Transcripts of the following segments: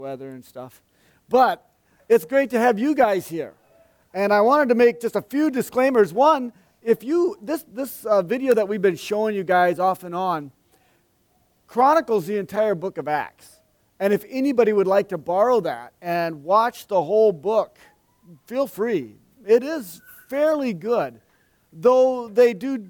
weather and stuff. But it's great to have you guys here. And I wanted to make just a few disclaimers. One, if you this video that we've been showing you guys off and on chronicles the entire book of Acts. And if anybody would like to borrow that and watch the whole book, feel free. It is fairly good, though they do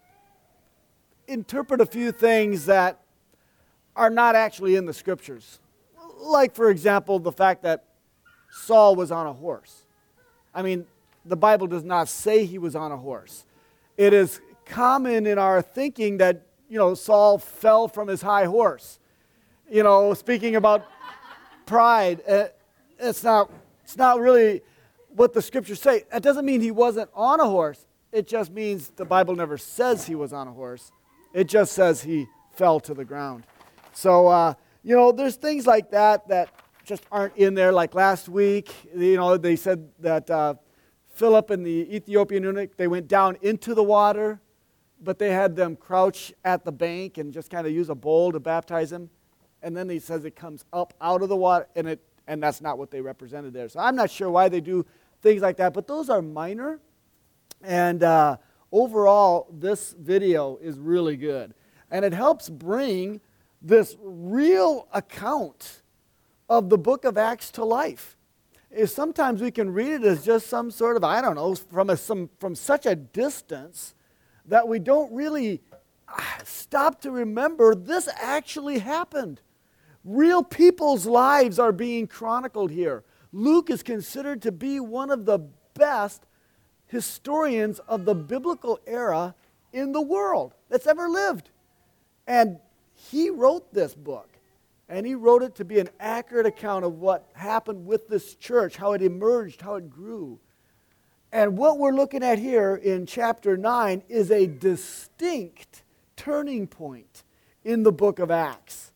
interpret a few things that are not actually in the scriptures. Like, for example, the fact that Saul was on a horse. I mean, the Bible does not say he was on a horse. It is common in our thinking that, Saul fell from his high horse. Speaking about pride, it's not really what the scriptures say. That doesn't mean he wasn't on a horse. It just means the Bible never says he was on a horse. It just says he fell to the ground. So, there's things like that just aren't in there. Like last week, they said that Philip and the Ethiopian eunuch, they went down into the water, but they had them crouch at the bank and just kind of use a bowl to baptize him. And then he says it comes up out of the water, and that's not what they represented there. So I'm not sure why they do things like that, but those are minor. And overall, this video is really good. And it helps bring this real account of the book of Acts to life. Sometimes we can read it as just some sort of, from such a distance that we don't really stop to remember this actually happened. Real people's lives are being chronicled here. Luke is considered to be one of the best historians of the biblical era in the world that's ever lived. And he wrote this book. And he wrote it to be an accurate account of what happened with this church, how it emerged, how it grew. And what we're looking at here in chapter 9 is a distinct turning point in the book of Acts.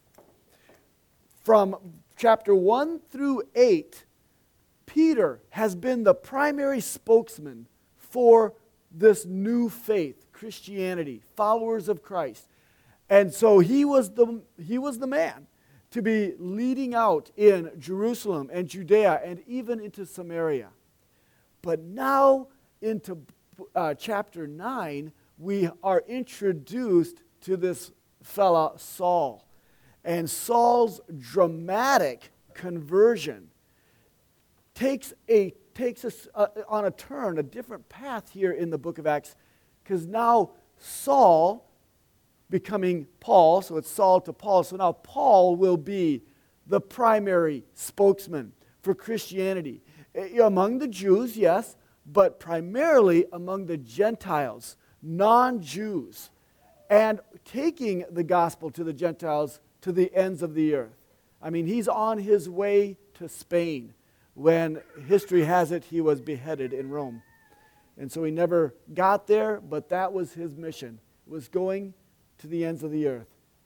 From chapter 1 through 8, Peter has been the primary spokesman for this new faith, Christianity, followers of Christ. And so he was the man to be leading out in Jerusalem and Judea and even into Samaria. But now into chapter 9, we are introduced to this fella Saul. And Saul's dramatic conversion takes us on a turn, a different path here in the book of Acts, because now Saul becoming Paul, so it's Saul to Paul. So now Paul will be the primary spokesman for Christianity. Among the Jews, yes, but primarily among the Gentiles, non-Jews, and taking the gospel to the Gentiles to the ends of the earth. I mean, he's on his way to Spain when history has it he was beheaded in Rome. And so he never got there, but that was his mission. It was going to the ends of the earth.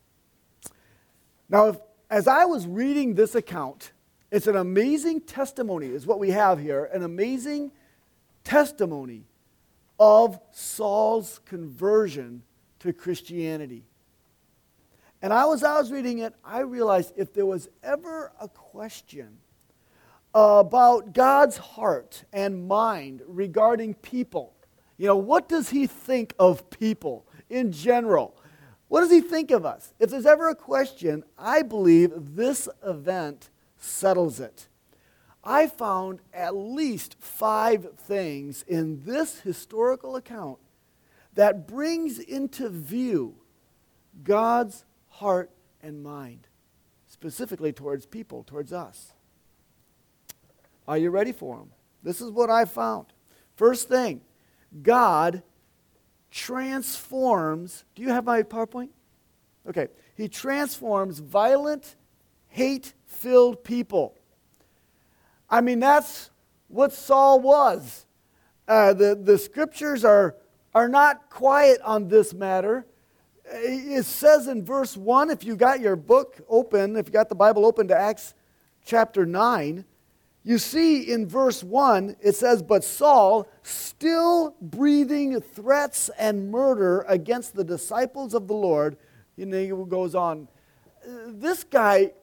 Now, as I was reading this account, it's an amazing testimony, is what we have here, an amazing testimony of Saul's conversion to Christianity. And I was reading it, I realized if there was ever a question about God's heart and mind regarding people, what does he think of people in general? What does he think of us? If there's ever a question, I believe this event settles it. I found at least 5 things in this historical account that brings into view God's heart and mind, specifically towards people, towards us. Are you ready for them? This is what I found. First thing, God transforms, do you have my PowerPoint? Okay. He transforms violent, hate-filled people. I mean, that's what Saul was. The scriptures are not quiet on this matter. It says in verse 1, if you got your book open, if you got the Bible open to Acts chapter 9, you see in verse 1, it says, but Saul, still breathing threats and murder against the disciples of the Lord, he goes on. This guy,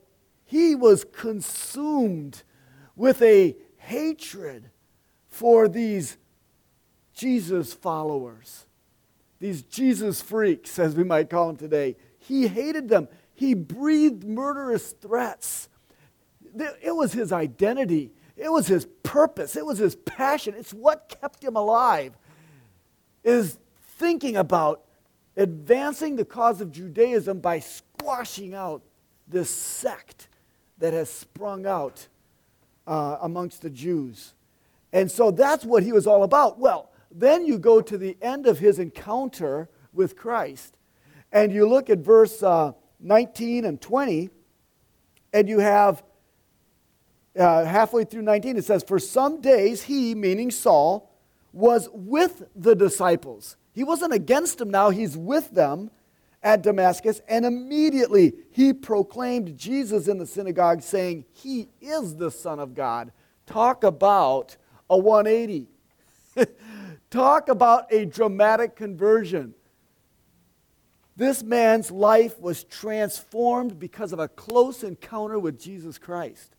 he was consumed with a hatred for these Jesus followers, these Jesus freaks, as we might call them today. He hated them. He breathed murderous threats. It was his identity. It was his purpose. It was his passion. It's what kept him alive, is thinking about advancing the cause of Judaism by squashing out this sect that has sprung out amongst the Jews. And so that's what he was all about. Well, then you go to the end of his encounter with Christ, and you look at verse 19 and 20, and you have halfway through 19, it says, "For some days he," meaning Saul, "was with the disciples." He wasn't against them now, he's with them at Damascus, and immediately he proclaimed Jesus in the synagogue, saying, "He is the Son of God." Talk about a 180. Talk about a dramatic conversion. This man's life was transformed because of a close encounter with Jesus Christ.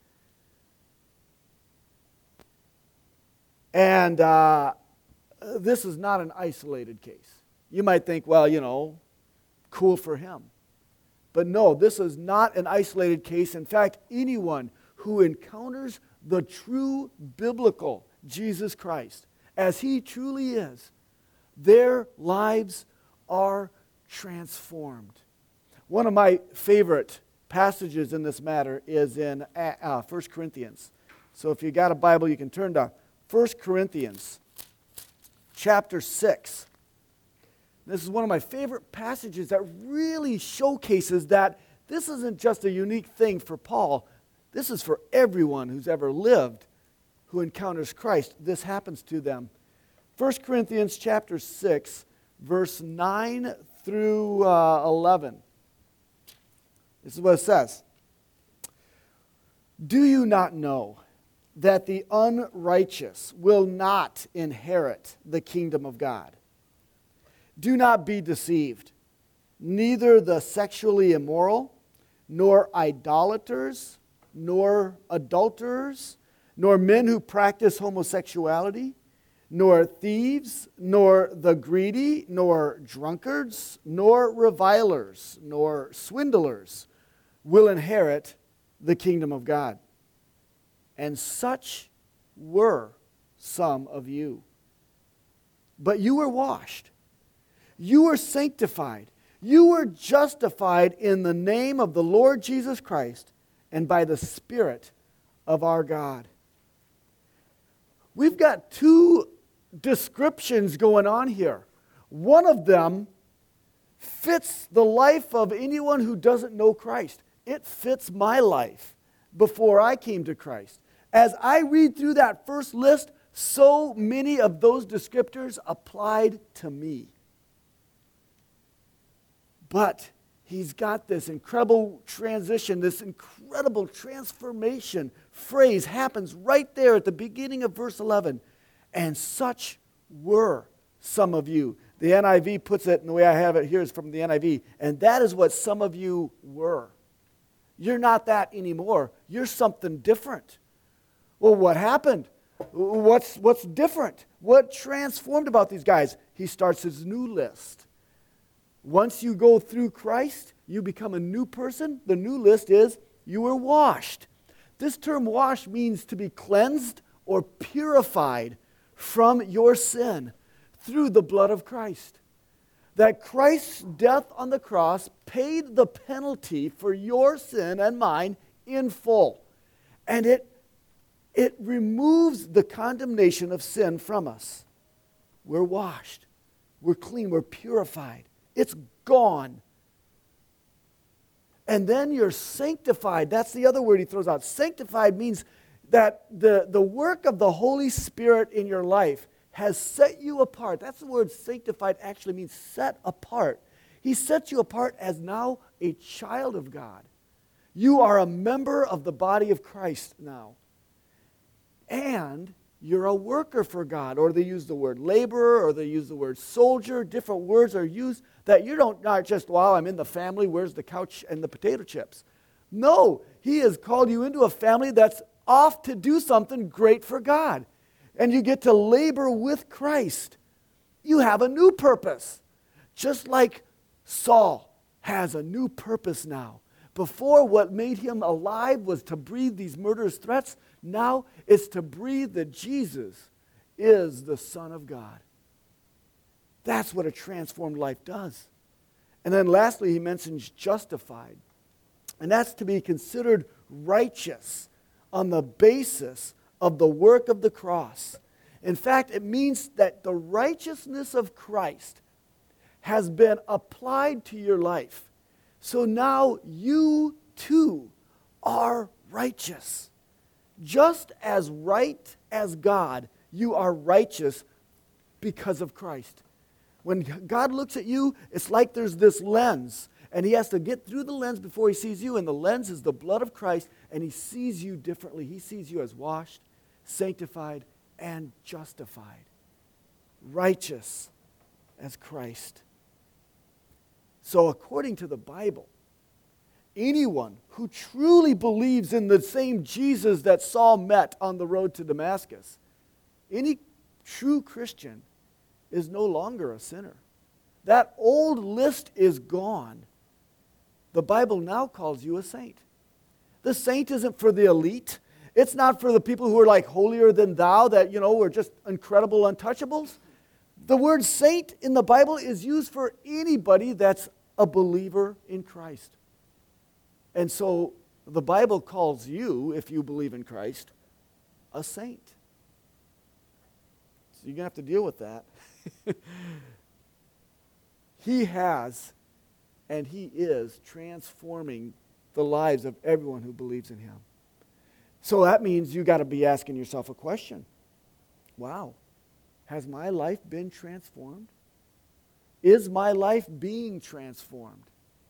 And this is not an isolated case. You might think, well, cool for him. But no, this is not an isolated case. In fact, anyone who encounters the true biblical Jesus Christ, as he truly is, their lives are transformed. One of my favorite passages in this matter is in 1 Corinthians. So if you got a Bible, you can turn to 1 Corinthians chapter 6. This is one of my favorite passages that really showcases that this isn't just a unique thing for Paul. This is for everyone who's ever lived who encounters Christ. This happens to them. 1 Corinthians chapter 6, verse 9 through 11. This is what it says. "Do you not know that the unrighteous will not inherit the kingdom of God? Do not be deceived. Neither the sexually immoral, nor idolaters, nor adulterers, nor men who practice homosexuality, nor thieves, nor the greedy, nor drunkards, nor revilers, nor swindlers will inherit the kingdom of God. And such were some of you. But you were washed, you were sanctified, you were justified in the name of the Lord Jesus Christ and by the Spirit of our God." We've got two descriptions going on here. One of them fits the life of anyone who doesn't know Christ. It fits my life before I came to Christ. As I read through that first list, so many of those descriptors applied to me. But he's got this incredible transition, this incredible transformation phrase happens right there at the beginning of verse 11. "And such were some of you." The NIV puts it, and the way I have it here is from the NIV, and that is what some of you were. You're not that anymore. You're something different. Well, what happened? What's different? What transformed about these guys? He starts his new list. Once you go through Christ, you become a new person. The new list is you were washed. This term washed means to be cleansed or purified from your sin through the blood of Christ. That Christ's death on the cross paid the penalty for your sin and mine in full. And it removes the condemnation of sin from us. We're washed. We're clean. We're purified. It's gone. And then you're sanctified. That's the other word he throws out. Sanctified means that the work of the Holy Spirit in your life has set you apart. That's the word sanctified actually means set apart. He sets you apart as now a child of God. You are a member of the body of Christ now. And you're a worker for God. Or they use the word laborer, or they use the word soldier. Different words are used that you don't, not just, well, I'm in the family, where's the couch and the potato chips? No, he has called you into a family that's off to do something great for God. And you get to labor with Christ. You have a new purpose. Just like Saul has a new purpose now. Before, what made him alive was to breathe these murderous threats. Now it's to breathe that Jesus is the Son of God. That's what a transformed life does. And then lastly, he mentions justified. And that's to be considered righteous on the basis of the work of the cross. In fact, it means that the righteousness of Christ has been applied to your life. So now you too are righteous. Just as right as God, you are righteous because of Christ. When God looks at you, it's like there's this lens, and he has to get through the lens before he sees you, and the lens is the blood of Christ, and he sees you differently. He sees you as washed, sanctified, and justified. Righteous as Christ. So according to the Bible, anyone who truly believes in the same Jesus that Saul met on the road to Damascus, any true Christian is no longer a sinner. That old list is gone. The Bible now calls you a saint. The saint isn't for the elite. It's not for the people who are like holier than thou, that, are just incredible untouchables. The word saint in the Bible is used for anybody that's a believer in Christ. And so the Bible calls you, if you believe in Christ, a saint. So you're going to have to deal with that. He has and he is transforming the lives of everyone who believes in him. So that means you got to be asking yourself a question. Wow, has my life been transformed? Is my life being transformed?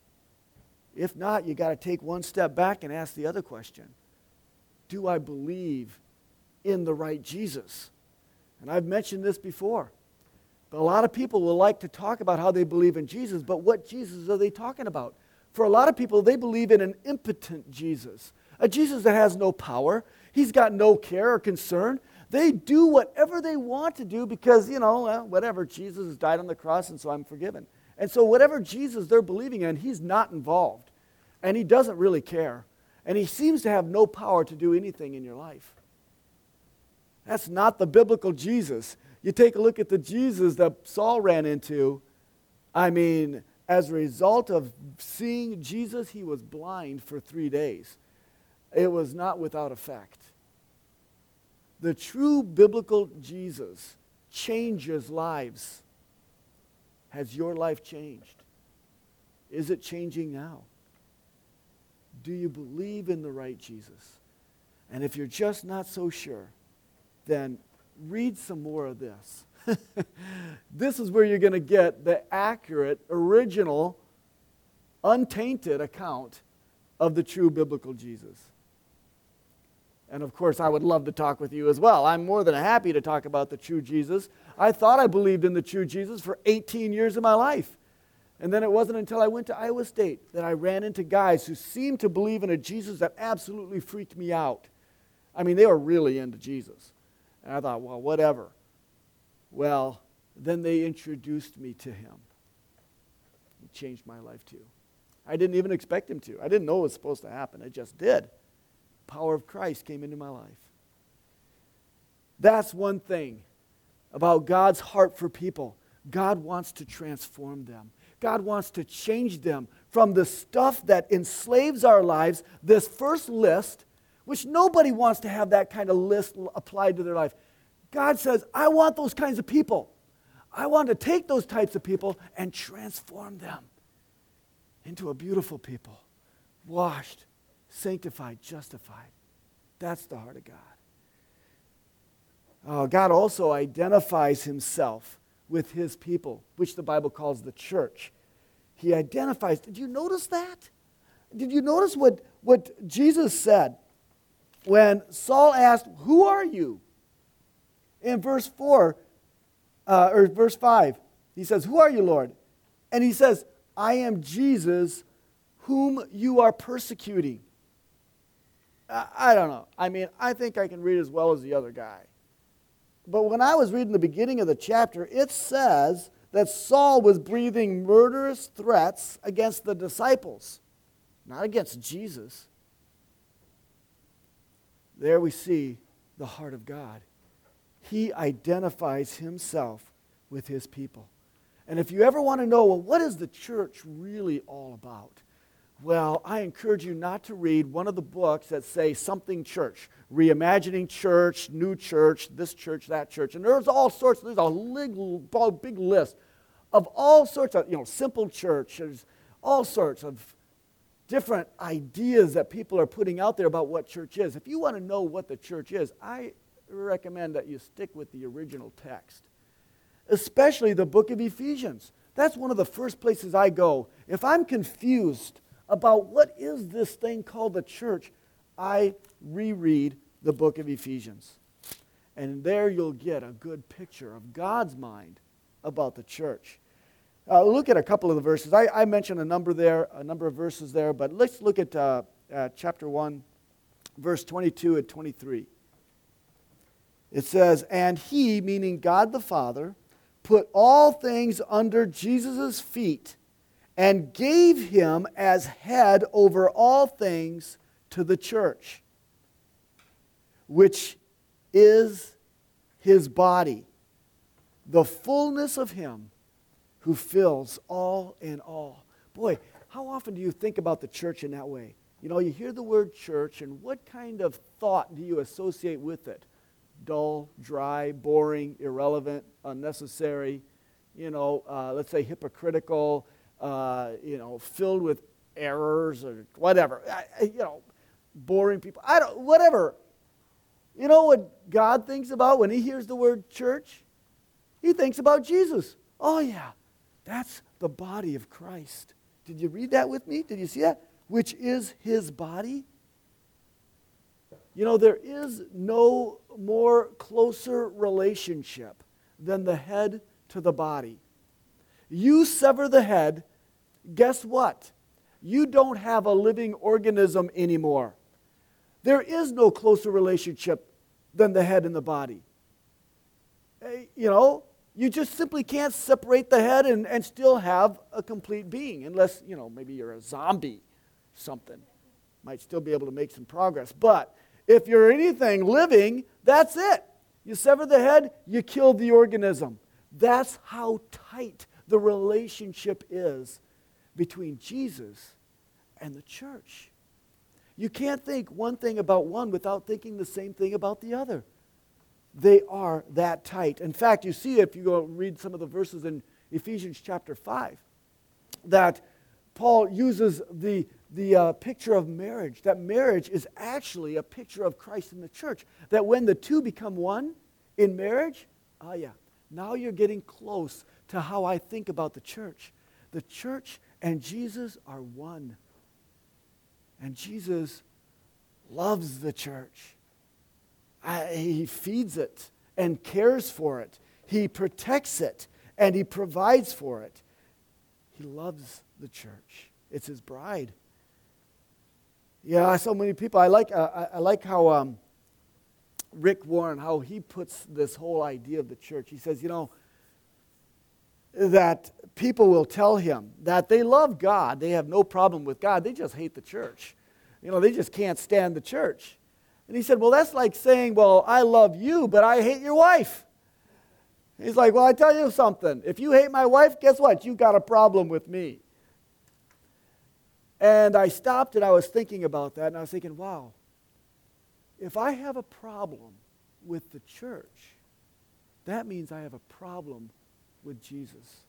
If not, you got to take one step back and ask the other question. Do I believe in the right Jesus? And I've mentioned this before. But a lot of people will like to talk about how they believe in Jesus, but what Jesus are they talking about? For a lot of people, they believe in an impotent Jesus, a Jesus that has no power. He's got no care or concern. They do whatever they want to do because, whatever, Jesus has died on the cross and so I'm forgiven. And so whatever Jesus they're believing in, he's not involved. And he doesn't really care. And he seems to have no power to do anything in your life. That's not the biblical Jesus. You take a look at the Jesus that Saul ran into. As a result of seeing Jesus, he was blind for 3 days. It was not without effect. The true biblical Jesus changes lives. Has your life changed? Is it changing now? Do you believe in the right Jesus? And if you're just not so sure, then read some more of this. This is where you're going to get the accurate, original, untainted account of the true biblical Jesus. And of course, I would love to talk with you as well. I'm more than happy to talk about the true Jesus. I thought I believed in the true Jesus for 18 years of my life. And then it wasn't until I went to Iowa State that I ran into guys who seemed to believe in a Jesus that absolutely freaked me out. They were really into Jesus. And I thought, well, whatever. Well, then they introduced me to him. He changed my life too. I didn't even expect him to. I didn't know it was supposed to happen. It just did. The power of Christ came into my life. That's one thing about God's heart for people. God wants to transform them. God wants to change them from the stuff that enslaves our lives, this first list, which nobody wants to have that kind of list applied to their life. God says, I want those kinds of people. I want to take those types of people and transform them into a beautiful people, washed, sanctified, justified. That's the heart of God. God also identifies himself with his people, which the Bible calls the church. He identifies. Did you notice that? Did you notice what Jesus said when Saul asked, who are you? In verse 4, or verse 5, he says, who are you, Lord? And he says, I am Jesus whom you are persecuting. I don't know. I mean, I think I can read as well as the other guy. But when I was reading the beginning of the chapter, it says that Saul was breathing murderous threats against the disciples, not against Jesus. There we see the heart of God. He identifies himself with his people. And if you ever want to know, well, what is the church really all about? Well, I encourage you not to read one of the books that say something church, reimagining church, new church, this church, that church. And there's all sorts, there's a big list of all sorts of, simple church. There's all sorts of different ideas that people are putting out there about what church is. If you want to know what the church is, I recommend that you stick with the original text, especially the book of Ephesians. That's one of the first places I go. If I'm confused about what is this thing called the church, I reread the book of Ephesians. And there you'll get a good picture of God's mind about the church. Look at a couple of the verses. I mentioned a number of verses there, but let's look at chapter 1, verse 22 and 23. It says, "And he," meaning God the Father, "put all things under Jesus' feet and gave him as head over all things to the church, which is his body, the fullness of him who fills all in all." Boy, how often do you think about the church in that way? You hear the word church, and what kind of thought do you associate with it? Dull, dry, boring, irrelevant, unnecessary, let's say hypocritical, filled with errors or whatever, boring people. Whatever. You know what God thinks about when he hears the word church? He thinks about Jesus. Oh yeah, that's the body of Christ. Did you read that with me? Did you see that? Which is his body. There is no more closer relationship than the head to the body. You sever the head, guess what? You don't have a living organism anymore. There is no closer relationship than the head and the body. You just simply can't separate the head and still have a complete being, unless, maybe you're a zombie, something. Might still be able to make some progress. But if you're anything living, that's it. You sever the head, you kill the organism. That's how tight the relationship is between Jesus and the church. You can't think one thing about one without thinking the same thing about the other. They are that tight. In fact, you see if you go read some of the verses in Ephesians chapter 5, that Paul uses the picture of marriage, that marriage is actually a picture of Christ in the church. That when the two become one in marriage, now you're getting close to how I think about the church. The church and Jesus are one. And Jesus loves the church. He feeds it and cares for it. He protects it and he provides for it. He loves the church. It's his bride. Yeah, so many people. I like how Rick Warren, how he puts this whole idea of the church. He says, that people will tell him that they love God, they have no problem with God, they just hate the church. They just can't stand the church. And he said, well, that's like saying, well, I love you, but I hate your wife. He's like, well, I tell you something. If you hate my wife, guess what? You got a problem with me. And I stopped and I was thinking about that, and I was thinking, wow, if I have a problem with the church, that means I have a problem with Jesus.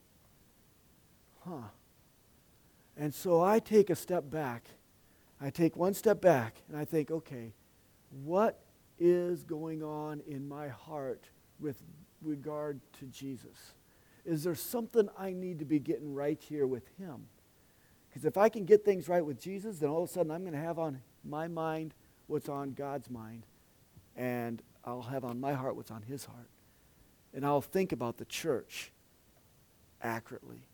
And so I take a step back. I take one step back, and I think, okay, what is going on in my heart with regard to Jesus? Is there something I need to be getting right here with him? Because if I can get things right with Jesus, then all of a sudden I'm going to have on my mind what's on God's mind, and I'll have on my heart what's on his heart. And I'll think about the church accurately.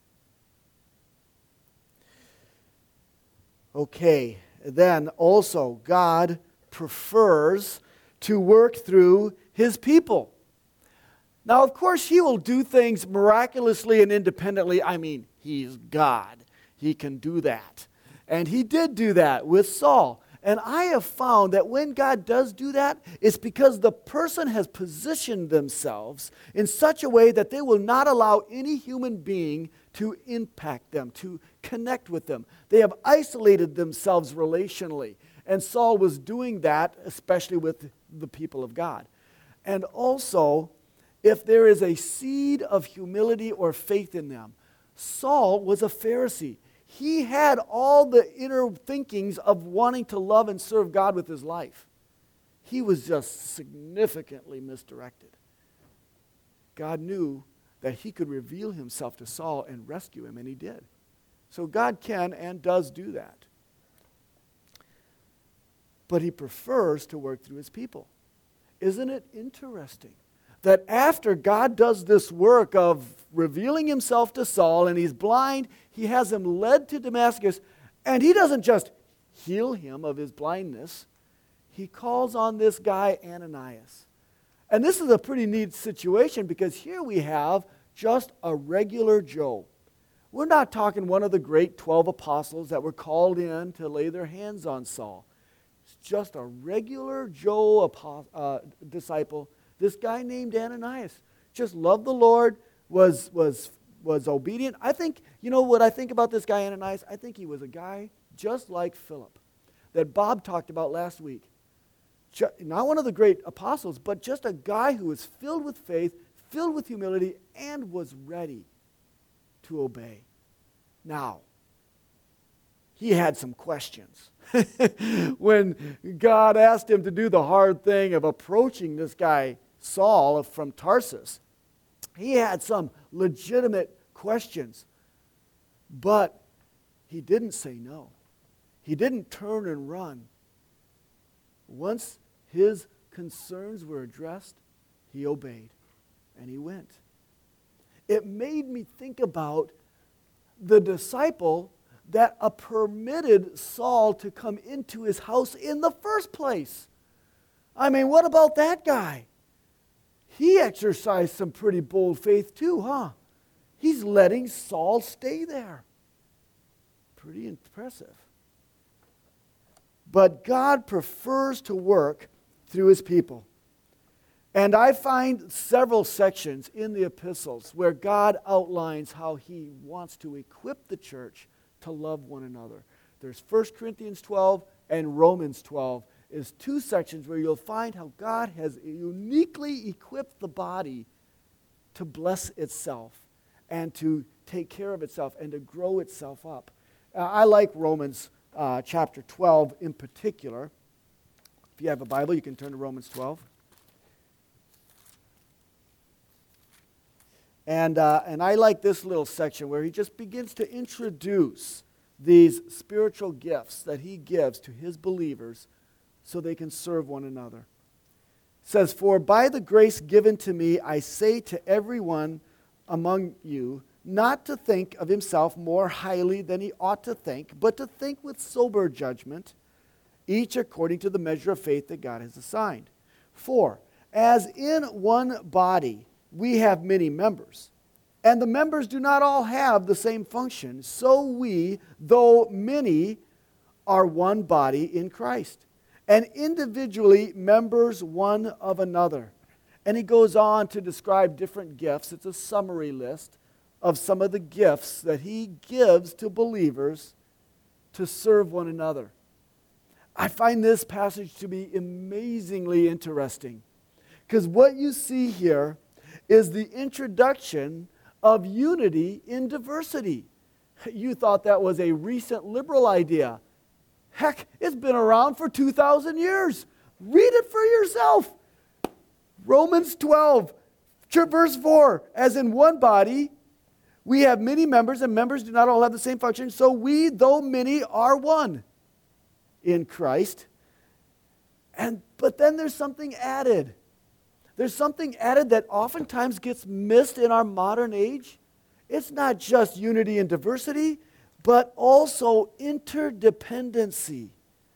Okay, then also God prefers to work through his people. Now, of course, he will do things miraculously and independently. I mean, he's God. He can do that. And he did do that with Saul. And I have found that when God does do that, it's because the person has positioned themselves in such a way that they will not allow any human being to impact them, to connect with them. They have isolated themselves relationally. And Saul was doing that, especially with the people of God. And also, if there is a seed of humility or faith in them, Saul was a Pharisee. He had all the inner thinkings of wanting to love and serve God with his life. He was just significantly misdirected. God knew that he could reveal himself to Saul and rescue him, and he did. So God can and does do that. But he prefers to work through his people. Isn't it interesting that after God does this work of revealing himself to Saul and he's blind, he has him led to Damascus, and he doesn't just heal him of his blindness. He calls on this guy Ananias. And this is a pretty neat situation because here we have just a regular Joe. We're not talking one of the great 12 apostles that were called in to lay their hands on Saul. It's just a regular Joe disciple. This guy named Ananias just loved the Lord, was obedient. I think, you know what I think about this guy Ananias? I think he was a guy just like Philip that Bob talked about last week. Not one of the great apostles, but just a guy who was filled with faith, filled with humility, and was ready to obey. Now, he had some questions. When God asked him to do the hard thing of approaching this guy, Saul from Tarsus, he had some legitimate questions. But he didn't say no. He didn't turn and run. Once his concerns were addressed, he obeyed and he went. It made me think about the disciple that permitted Saul to come into his house in the first place. I mean, what about that guy? He exercised some pretty bold faith too, huh? He's letting Saul stay there. Pretty impressive. But God prefers to work through his people. And I find several sections in the epistles where God outlines how he wants to equip the church to love one another. There's 1 Corinthians 12 and Romans 12 is two sections where you'll find how God has uniquely equipped the body to bless itself and to take care of itself and to grow itself up. I like Romans chapter 12 in particular. If you have a Bible, you can turn to Romans 12. And I like this little section where he just begins to introduce these spiritual gifts that he gives to his believers so they can serve one another. It says, "For by the grace given to me, I say to everyone among you, not to think of himself more highly than he ought to think, but to think with sober judgment, each according to the measure of faith that God has assigned. For as in one body we have many members, and the members do not all have the same function, so we, though many, are one body in Christ, and individually members one of another." And he goes on to describe different gifts. It's a summary list of some of the gifts that he gives to believers to serve one another. I find this passage to be amazingly interesting because what you see here is the introduction of unity in diversity. You thought that was a recent liberal idea. Heck, it's been around for 2,000 years. Read it for yourself. Romans 12, verse 4, as in one body, we have many members, and members do not all have the same function, so we, though many, are one in Christ. But then there's something added. There's something added that oftentimes gets missed in our modern age. It's not just unity and diversity, but also interdependency.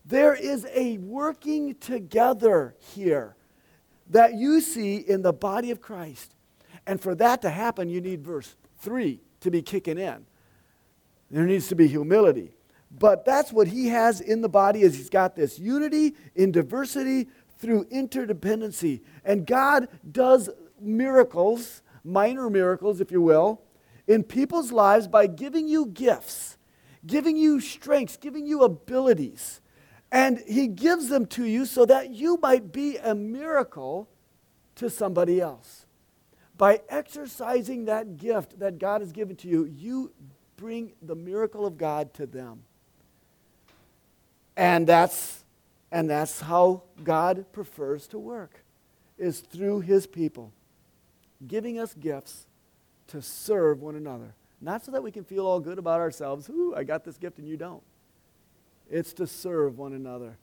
There is a working together here that you see in the body of Christ. And for that to happen, you need verse 3 to be kicking in. There needs to be humility. But that's what he has in the body, is he's got this unity in diversity through interdependency. And God does miracles, minor miracles, if you will, in people's lives by giving you gifts, giving you strengths, giving you abilities. And he gives them to you so that you might be a miracle to somebody else. By exercising that gift that God has given to you, you bring the miracle of God to them. And that's how God prefers to work, is through his people, giving us gifts to serve one another. Not so that we can feel all good about ourselves. Ooh, I got this gift and you don't. It's to serve one another.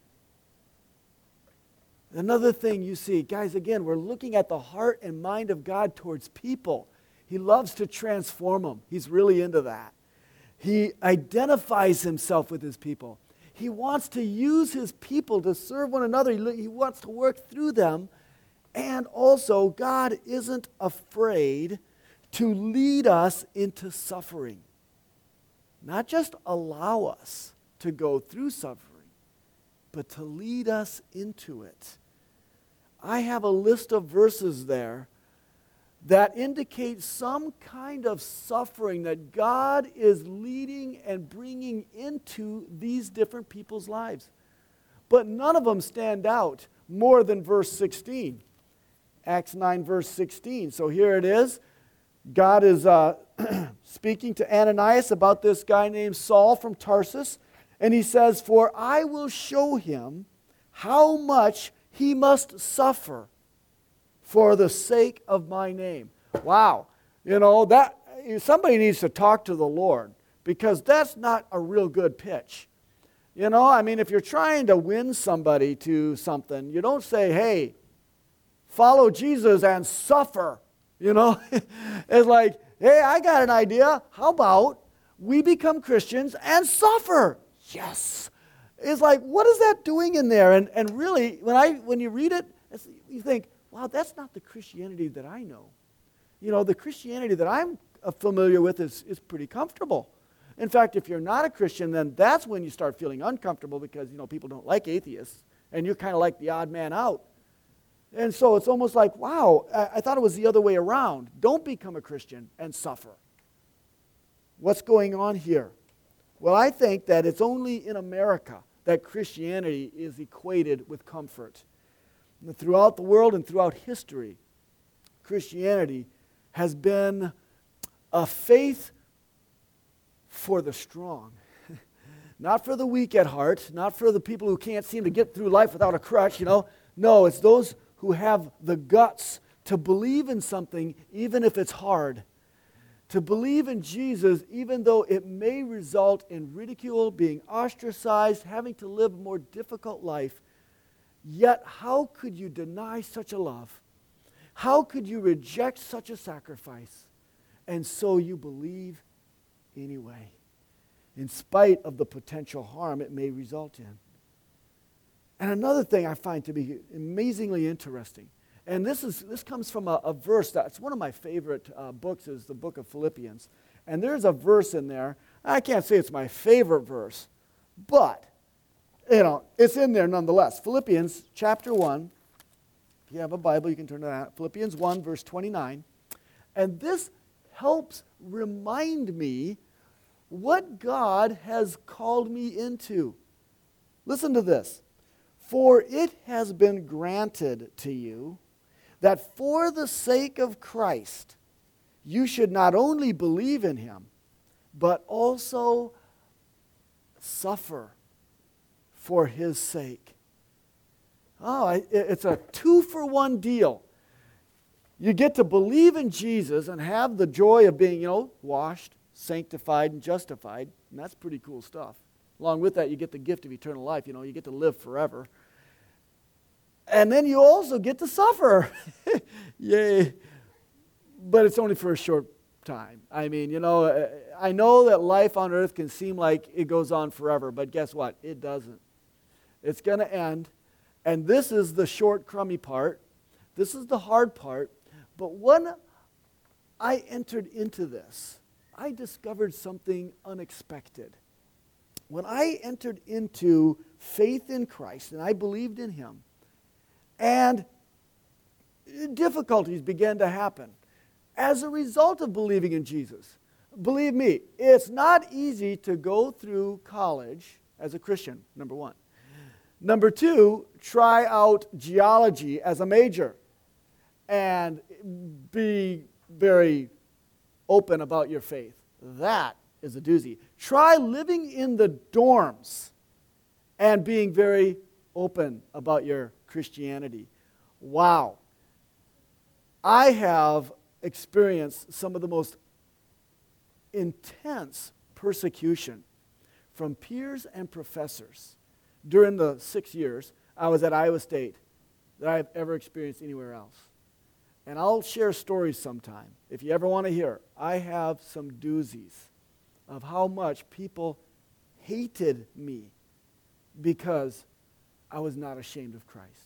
Another thing you see, guys, again, we're looking at the heart and mind of God towards people. He loves to transform them. He's really into that. He identifies himself with his people. He wants to use his people to serve one another. He wants to work through them. And also, God isn't afraid to lead us into suffering. Not just allow us to go through suffering, but to lead us into it. I have a list of verses there that indicate some kind of suffering that God is leading and bringing into these different people's lives. But none of them stand out more than verse 16. Acts 9, verse 16. So here it is. God is speaking to Ananias about this guy named Saul from Tarsus. And he says, "For I will show him how much he must suffer for the sake of my name." Wow. That somebody needs to talk to the Lord, because that's not a real good pitch. If you're trying to win somebody to something, you don't say, "Hey, follow Jesus and suffer." It's like, "Hey, I got an idea. How about we become Christians and suffer?" Yes. It's like, what is that doing in there? And really, when you read it, you think, wow, that's not the Christianity that I know. The Christianity that I'm familiar with is pretty comfortable. In fact, if you're not a Christian, then that's when you start feeling uncomfortable, because, people don't like atheists, and you're kind of like the odd man out. And so it's almost like, wow, I thought it was the other way around. Don't become a Christian and suffer. What's going on here? Well, I think that it's only in America that Christianity is equated with comfort. And throughout the world and throughout history, Christianity has been a faith for the strong. Not for the weak at heart, not for the people who can't seem to get through life without a crutch, No, it's those who have the guts to believe in something even if it's hard. To believe in Jesus, even though it may result in ridicule, being ostracized, having to live a more difficult life. Yet, how could you deny such a love? How could you reject such a sacrifice? And so you believe anyway, in spite of the potential harm it may result in. And another thing I find to be amazingly interesting, and this comes from a verse that's one of my favorite books, is the book of Philippians. And there's a verse in there. I can't say it's my favorite verse, but it's in there nonetheless. Philippians chapter 1. If you have a Bible, you can turn to that. Philippians 1, verse 29. And this helps remind me what God has called me into. Listen to this. "For it has been granted to you that for the sake of Christ, you should not only believe in him, but also suffer for his sake." Oh, it's a 2-for-1 deal. You get to believe in Jesus and have the joy of being, washed, sanctified, and justified. And that's pretty cool stuff. Along with that, you get the gift of eternal life. You get to live forever. And then you also get to suffer. Yay. But it's only for a short time. I know that life on earth can seem like it goes on forever, but guess what? It doesn't. It's going to end. And this is the short, crummy part. This is the hard part. But when I entered into this, I discovered something unexpected. When I entered into faith in Christ and I believed in Him, and difficulties began to happen as a result of believing in Jesus. Believe me, it's not easy to go through college as a Christian, number one. Number two, try out geology as a major and be very open about your faith. That is a doozy. Try living in the dorms and being very open about your Christianity. Wow. I have experienced some of the most intense persecution from peers and professors during the 6 years I was at Iowa State that I have ever experienced anywhere else. And I'll share stories sometime. If you ever want to hear, I have some doozies of how much people hated me because I was not ashamed of Christ.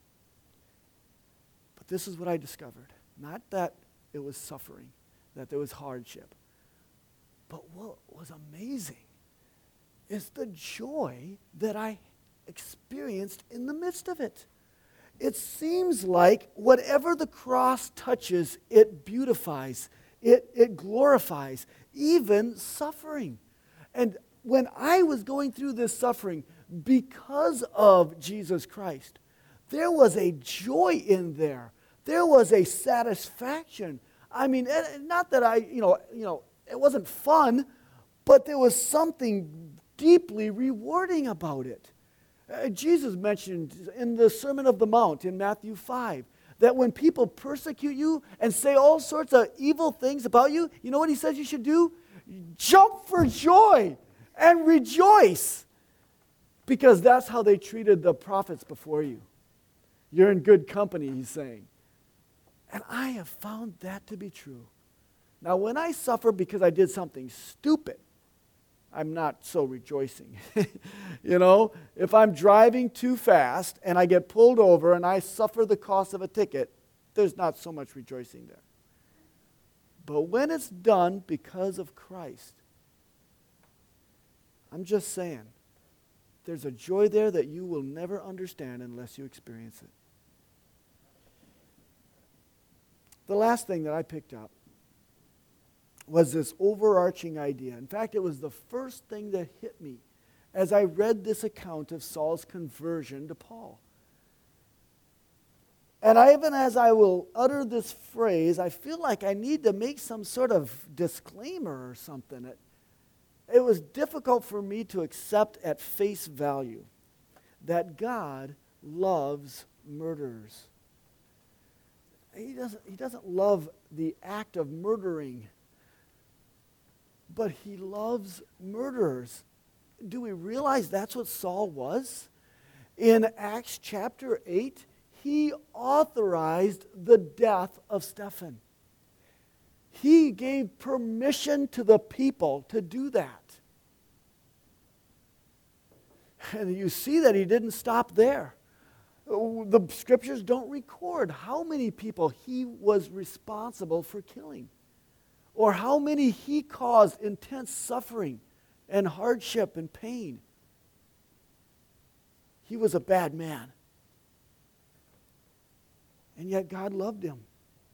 But this is what I discovered. Not that it was suffering, that there was hardship. But what was amazing is the joy that I experienced in the midst of it. It seems like whatever the cross touches, it beautifies, it glorifies, even suffering. And when I was going through this suffering because of Jesus Christ, there was a joy in there. There was a satisfaction. I mean, not that it wasn't fun, but there was something deeply rewarding about it. Jesus mentioned in the Sermon of the Mount in Matthew 5 that when people persecute you and say all sorts of evil things about you, you know what he says you should do? Jump for joy and rejoice, because that's how they treated the prophets before you. You're in good company, he's saying. And I have found that to be true. Now, when I suffer because I did something stupid, I'm not so rejoicing. If I'm driving too fast and I get pulled over and I suffer the cost of a ticket, there's not so much rejoicing there. But when it's done because of Christ, I'm just saying, there's a joy there that you will never understand unless you experience it. The last thing that I picked up was this overarching idea. In fact, it was the first thing that hit me as I read this account of Saul's conversion to Paul. And even as I will utter this phrase, I feel like I need to make some sort of disclaimer or something. It was difficult for me to accept at face value that God loves murderers. He doesn't love the act of murdering, but he loves murderers. Do we realize that's what Saul was? In Acts chapter 8, he authorized the death of Stephen. He gave permission to the people to do that. And you see that he didn't stop there. The scriptures don't record how many people he was responsible for killing, or how many he caused intense suffering and hardship and pain. He was a bad man. And yet God loved him.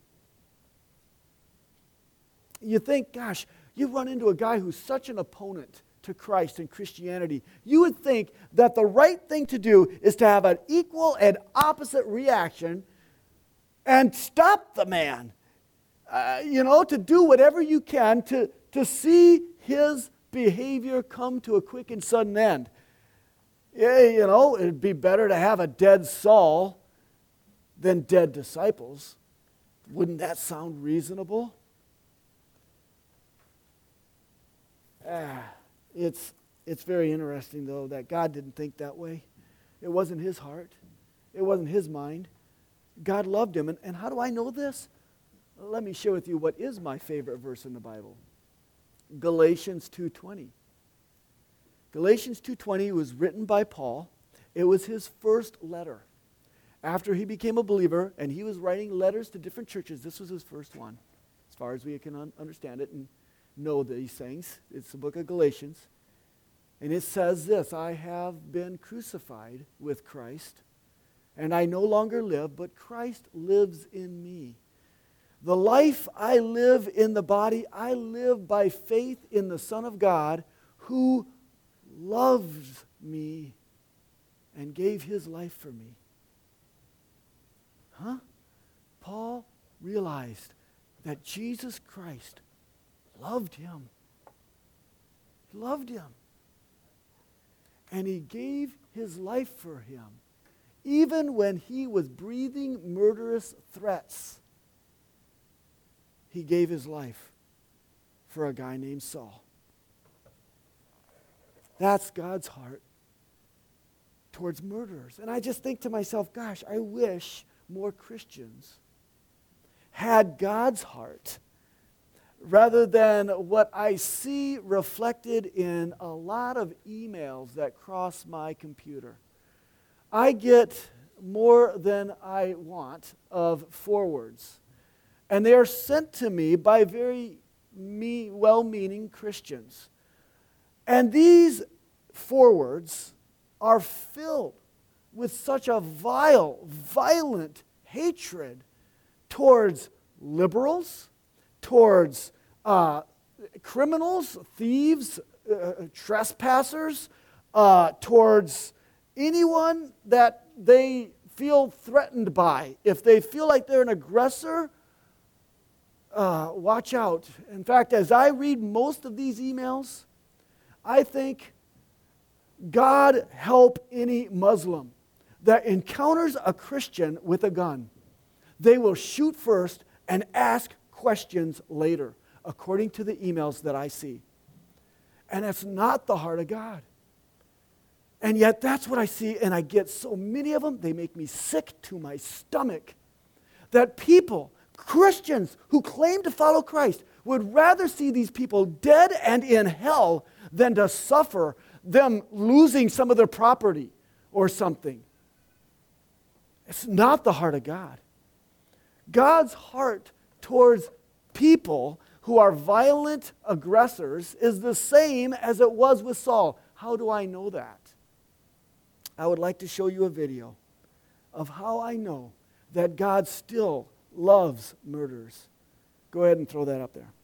You think, gosh, you run into a guy who's such an opponent to Christ and Christianity. You would think that the right thing to do is to have an equal and opposite reaction and stop the man. To do whatever you can to see his behavior come to a quick and sudden end. It'd be better to have a dead Saul than dead disciples. Wouldn't that sound reasonable? It's very interesting, though, that God didn't think that way. It wasn't his heart. It wasn't his mind. God loved him. And how do I know this? Let me share with you what is my favorite verse in the Bible. Galatians 2:20. Galatians 2:20 was written by Paul. It was his first letter. After he became a believer and he was writing letters to different churches, this was his first one, as far as we can understand it and know these things. It's the book of Galatians. And it says this, I have been crucified with Christ, and I no longer live, but Christ lives in me. The life I live in the body, I live by faith in the Son of God, who loves me and gave his life for me. Paul realized that Jesus Christ loved him. He loved him. And he gave his life for him, even when he was breathing murderous threats. He gave his life for a guy named Saul. That's God's heart towards murderers. And I just think to myself, gosh, I wish more Christians had God's heart rather than what I see reflected in a lot of emails that cross my computer. I get more than I want of forwards, and they are sent to me by very well-meaning Christians. And these forwards are filled with such a violent hatred towards liberals, towards criminals, thieves, trespassers, towards anyone that they feel threatened by. If they feel like they're an aggressor, watch out. In fact, as I read most of these emails, I think, God help any Muslim that encounters a Christian with a gun. They will shoot first and ask questions later, according to the emails that I see. And it's not the heart of God. And yet that's what I see, and I get so many of them, they make me sick to my stomach. That people, Christians who claim to follow Christ, would rather see these people dead and in hell than to suffer them losing some of their property or something. It's not the heart of God. God's heart towards people who are violent aggressors is the same as it was with Saul. How do I know that? I would like to show you a video of how I know that God still loves murderers. Go ahead and throw that up there.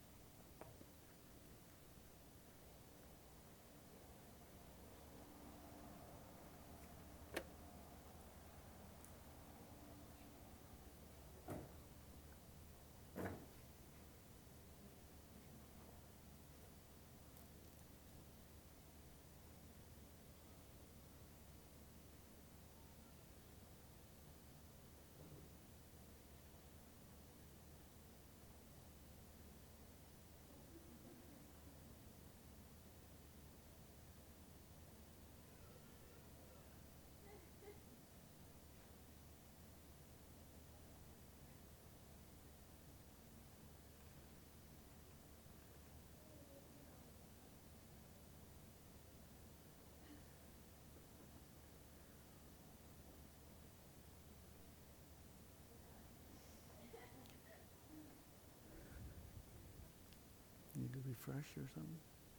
Need to refresh or something?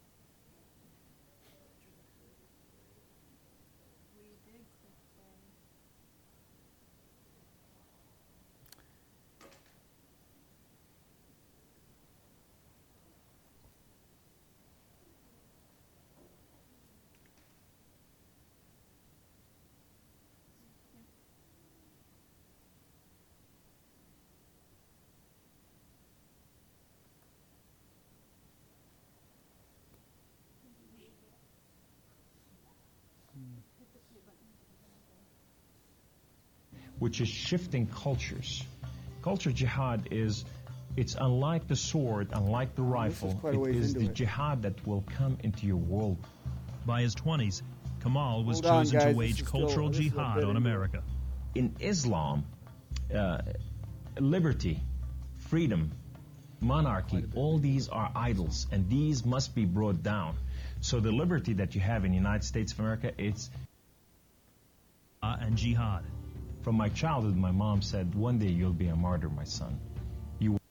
Which is shifting cultures. Culture jihad it's unlike the sword, unlike the rifle. It is the jihad that will come into your world. By his 20s, Kamal was chosen to wage cultural jihad on America. In Islam, liberty, freedom, monarchy, all these are idols, and these must be brought down. So the liberty that you have in the United States of America, and jihad. From my childhood, my mom said, one day you'll be a martyr, my son. You will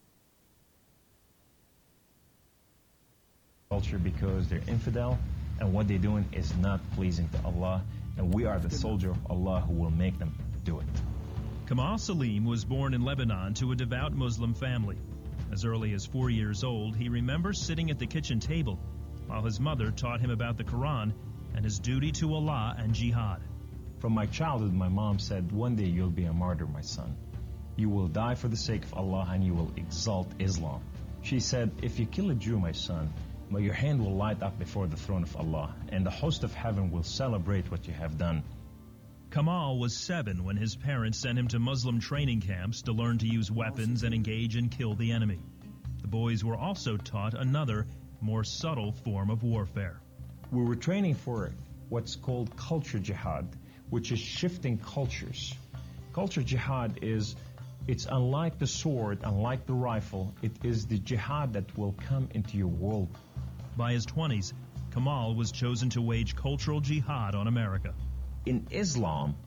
culture because they're infidel, and what they're doing is not pleasing to Allah, and we are the soldier of Allah who will make them do it. Kamal Salim was born in Lebanon to a devout Muslim family. As early as 4 years old, he remembers sitting at the kitchen table while his mother taught him about the Quran and his duty to Allah and jihad. From my childhood, my mom said, one day you'll be a martyr, my son. You will die for the sake of Allah and you will exalt Islam. She said, if you kill a Jew, my son, your hand will light up before the throne of Allah, and the host of heaven will celebrate what you have done. Kamal was 7 when his parents sent him to Muslim training camps to learn to use weapons and engage and kill the enemy. The boys were also taught another, more subtle form of warfare. We were training for what's called culture jihad, which is shifting cultures. Culture jihad it's unlike the sword, unlike the rifle, it is the jihad that will come into your world. By his 20s, Kamal was chosen to wage cultural jihad on America. In Islam,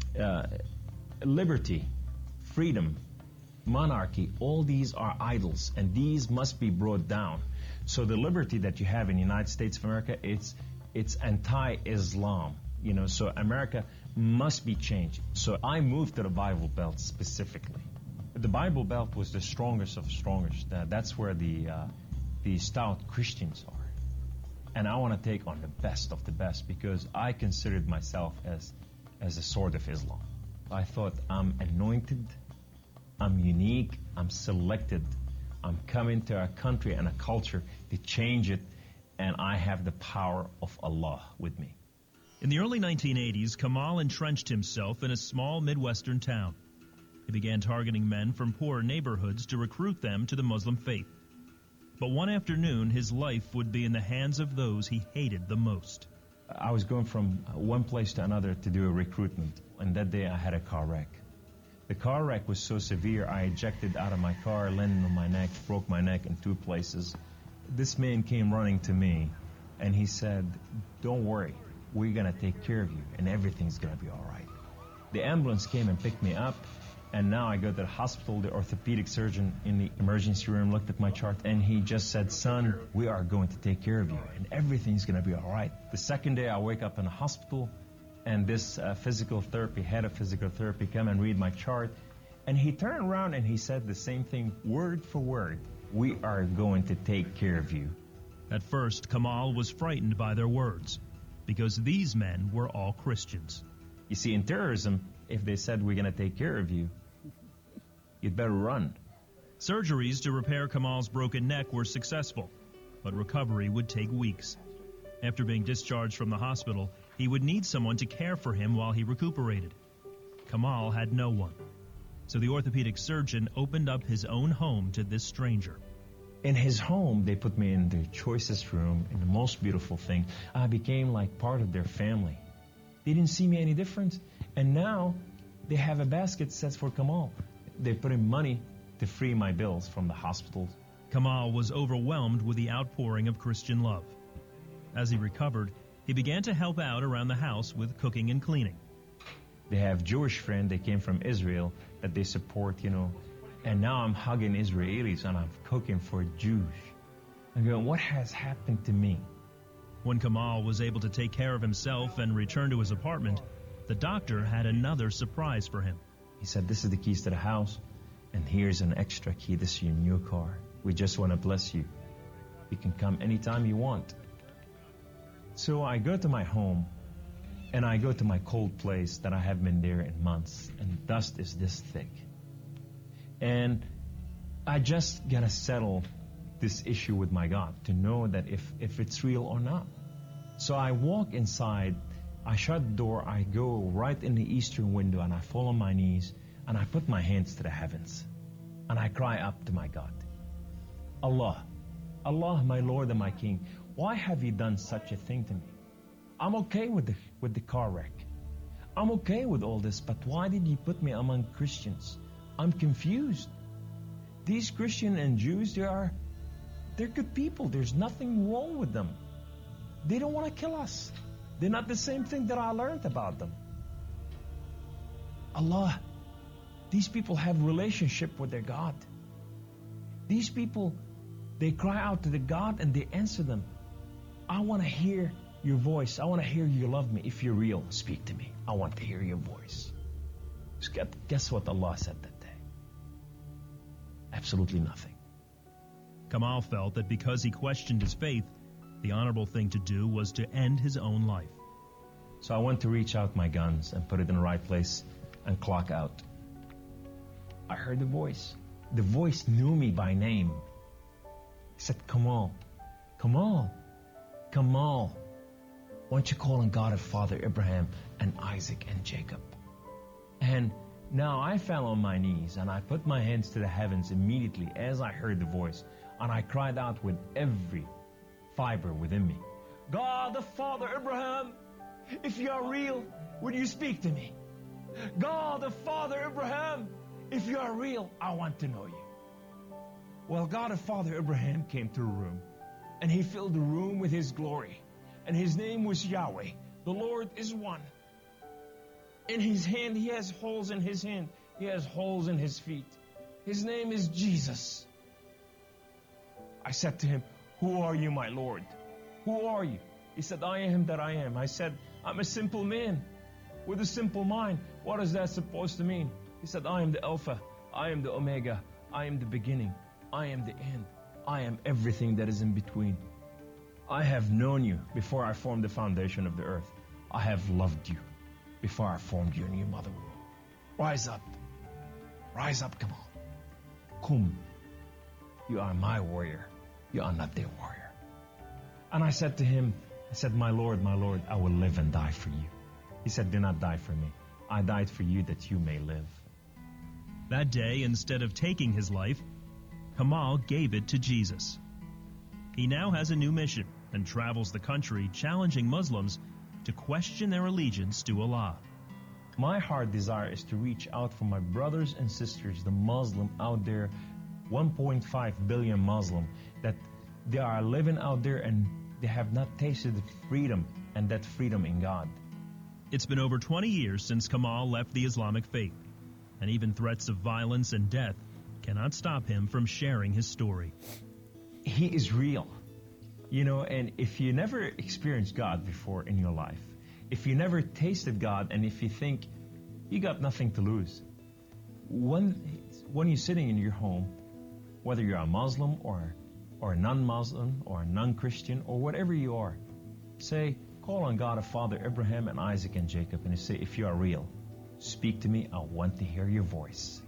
liberty, freedom, monarchy, all these are idols, and these must be brought down. So the liberty that you have in the United States of America, it's anti-Islam. So America must be changed. So I moved to the Bible Belt specifically. The Bible Belt was the strongest of strongest. That's where the stout Christians are. And I want to take on the best of the best because I considered myself as a sword of Islam. I thought I'm anointed, I'm unique, I'm selected. I'm coming to a country and a culture to change it, and I have the power of Allah with me. In the early 1980s, Kamal entrenched himself in a small Midwestern town. He began targeting men from poor neighborhoods to recruit them to the Muslim faith. But one afternoon, his life would be in the hands of those he hated the most. I was going from one place to another to do a recruitment, and that day I had a car wreck. The car wreck was so severe, I ejected out of my car, landed on my neck, broke my neck in 2 places. This man came running to me, and he said, don't worry, we're going to take care of you, and everything's going to be all right. The ambulance came and picked me up, and now I go to the hospital. The orthopedic surgeon in the emergency room looked at my chart, and he just said, son, we are going to take care of you, and everything's going to be all right. The second day, I wake up in the hospital, and this head of physical therapy come and read my chart, and he turned around and he said the same thing word for word. We are going to take care of you. At first, Kamal was frightened by their words, because these men were all Christians. You see, in terrorism, if they said we're going to take care of you, you'd better run. Surgeries to repair Kamal's broken neck were successful, but recovery would take weeks. After being discharged from the hospital, he would need someone to care for him while he recuperated. Kamal had no one, so the orthopedic surgeon opened up his own home to this stranger. In his home, they put me in the choicest room, in the most beautiful thing. I became like part of their family. They didn't see me any different, and now they have a basket that says for Kamal. They put in money to free my bills from the hospitals. Kamal was overwhelmed with the outpouring of Christian love. As he recovered, he began to help out around the house with cooking and cleaning. They have Jewish friends, they came from Israel, that they support, and now I'm hugging Israelis and I'm cooking for Jews. I'm going, what has happened to me? When Kamal was able to take care of himself and return to his apartment, the doctor had another surprise for him. He said, this is the keys to the house, and here's an extra key. This is your new car. We just want to bless you. You can come anytime you want. So I go to my home, and I go to my cold place that I haven't been there in months, and dust is this thick. And I just got to settle this issue with my God to know that if it's real or not. So I walk inside, I shut the door, I go right in the eastern window, and I fall on my knees, and I put my hands to the heavens, and I cry up to my God. Allah, my Lord and my King, why have you done such a thing to me? I'm okay with the car wreck. I'm okay with all this, but why did you put me among Christians? I'm confused. These Christians and Jews, they're good people. There's nothing wrong with them. They don't want to kill us. They're not the same thing that I learned about them. Allah, these people have relationship with their God. These people, they cry out to the God and they answer them. I want to hear your voice. I want to hear you love me. If you're real, speak to me. I want to hear your voice. Guess what Allah said that day? Absolutely nothing. Kamal felt that because he questioned his faith, the honorable thing to do was to end his own life. So I went to reach out my guns and put it in the right place and clock out. I heard the voice. The voice knew me by name. He said, Kamal, Kamal, Kamal, why don't you call on God of Father Abraham and Isaac and Jacob? And now I fell on my knees and I put my hands to the heavens immediately as I heard the voice. And I cried out with every fiber within me, God of Father Abraham, if you are real, would you speak to me? God of Father Abraham, if you are real, I want to know you. Well, God of Father Abraham came to the room, and he filled the room with his glory. And his name was Yahweh. The Lord is one. In his hand, he has holes in his hand. He has holes in his feet. His name is Jesus. I said to him, who are you, my Lord? Who are you? He said, I am that I am. I said, I'm a simple man with a simple mind. What is that supposed to mean? He said, I am the Alpha. I am the Omega. I am the beginning. I am the end. I am everything that is in between. I have known you before I formed the foundation of the earth. I have loved you before I formed you in your mother womb. Rise up. Rise up, come on. Kum. You are my warrior. You are not their warrior. And I said to him, I said, my Lord, I will live and die for you. He said, do not die for me. I died for you that you may live. That day, instead of taking his life, Kamal gave it to Jesus. He now has a new mission and travels the country challenging Muslims to question their allegiance to Allah. My heart desire is to reach out for my brothers and sisters, the Muslim out there, 1.5 billion Muslim, that they are living out there and they have not tasted the freedom, and that freedom in God. It's been over 20 years since Kamal left the Islamic faith, and even threats of violence and death cannot stop him from sharing his story. He is real. You know, and if you never experienced God before in your life, if you never tasted God, and if you think you got nothing to lose, when you're sitting in your home, whether you're a Muslim or a non-Muslim or a non-Christian or whatever you are, say, call on God of Father Abraham and Isaac and Jacob, and say, if you are real, speak to me. I want to hear your voice.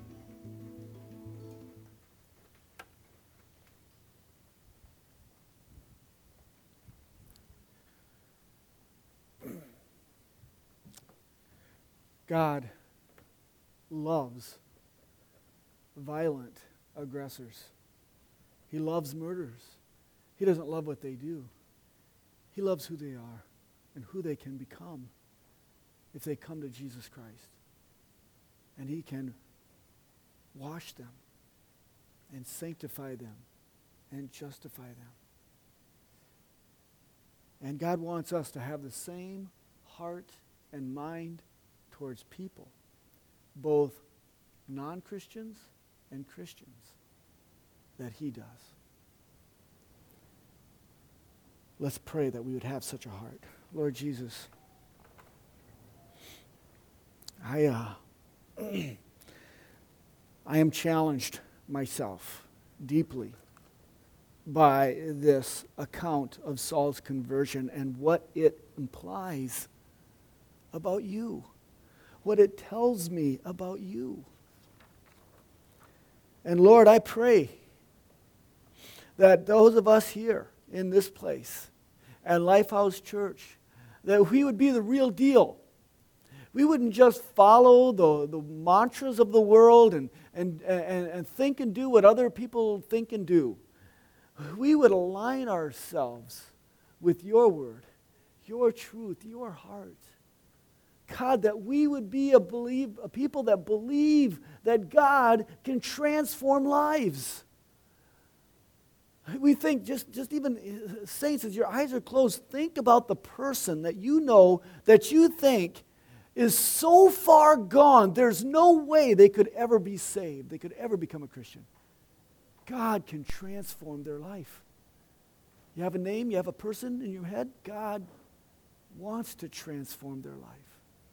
God loves violent aggressors. He loves murderers. He doesn't love what they do. He loves who they are and who they can become if they come to Jesus Christ. And He can wash them and sanctify them and justify them. And God wants us to have the same heart and mind towards people, both non-Christians and Christians, that He does. Let's pray that we would have such a heart. Lord Jesus, I am challenged myself deeply by this account of Saul's conversion and what it implies about you, what it tells me about you. And Lord, I pray that those of us here in this place at Lifehouse Church, that we would be the real deal. We wouldn't just follow the mantras of the world and think and do what other people think and do. We would align ourselves with your word, your truth, your heart. God, that we would be a people that believe that God can transform lives. We think, just even saints, as your eyes are closed, think about the person that you know, that you think is so far gone, there's no way they could ever be saved. They could ever become a Christian. God can transform their life. You have a name, you have a person in your head, God wants to transform their life.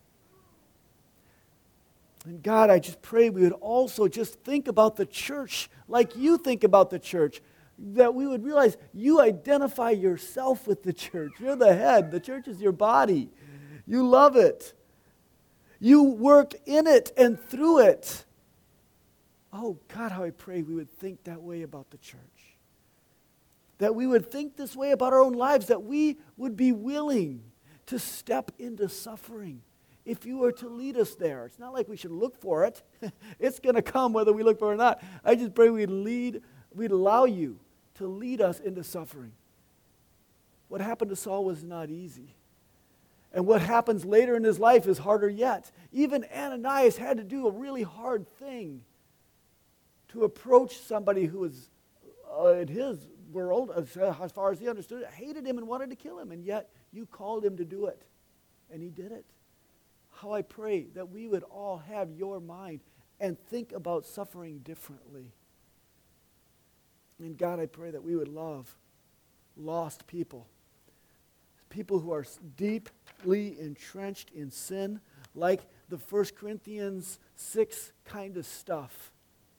And God, I just pray we would also just think about the church like you think about the church. That we would realize you identify yourself with the church. You're the head. The church is your body. You love it. You work in it and through it. Oh, God, how I pray we would think that way about the church. That we would think this way about our own lives. That we would be willing to step into suffering if you were to lead us there. It's not like we should look for it. It's going to come whether we look for it or not. I just pray we'd allow you to lead us into suffering. What happened to Saul was not easy. And what happens later in his life is harder yet. Even Ananias had to do a really hard thing to approach somebody who was, in his world, as far as he understood it, hated him and wanted to kill him. And yet you called him to do it. And he did it. How I pray that we would all have your mind and think about suffering differently. And God, I pray that we would love lost people. People who are deeply entrenched in sin, like the 1 Corinthians 6 kind of stuff.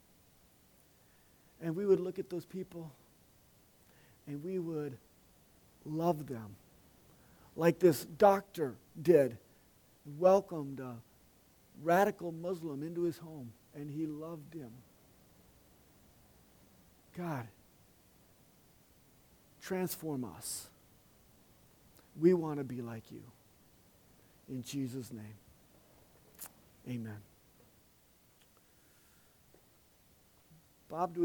And we would look at those people and we would love them. Like this doctor did, welcomed a radical Muslim into his home and he loved him. God, transform us. We want to be like you. In Jesus' name, amen. Bob, do